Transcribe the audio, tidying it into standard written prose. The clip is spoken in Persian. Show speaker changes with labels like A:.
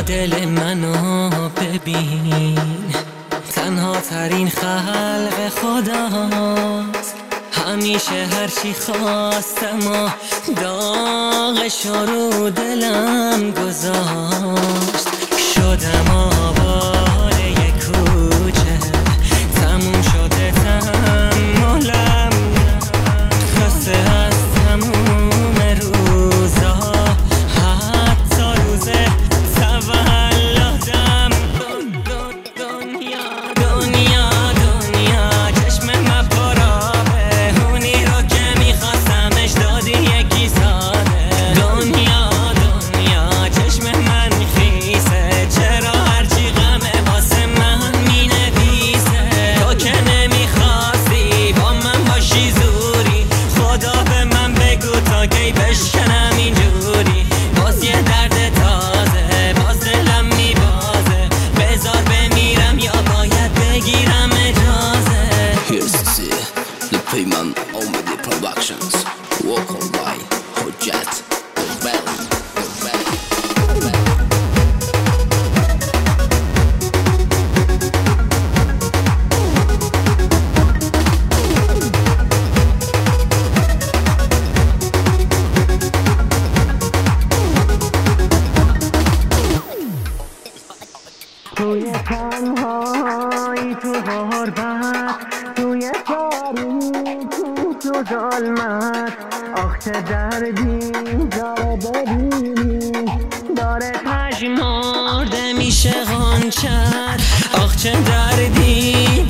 A: دل منو ببین، تنها ترین خلق خداست. همیشه هرچی خواستم و داغش رو دلم گذاشت. شدم آواره یک کوچه، تموم شده تحملم، خسته از تموم روزا، حتی روز تولدم. دنیا چشم من پرابه، اونی رو که میخواستمش دادی یکی ساده. دنیا چشم من خیسه، چرا هرچی غمه واسه من مینویسه؟ تو که نمیخواستی با من باشی زوری، خدا به من بگو تا کی بشکنم اینجوری. باز یه درد تازه، باز دلم میبازه، بذار بمیرم یا باید بگیرم اجازه.
B: Here's to see the Payman Omedi Productions. Walk on by Hojat Belly.
A: توی تنهایی، تو غربت، توی تاریکی، تو ظلمت، آخ چه دردی داره ببینی، داره پژمرده میشه غنچت. آخ چه دردی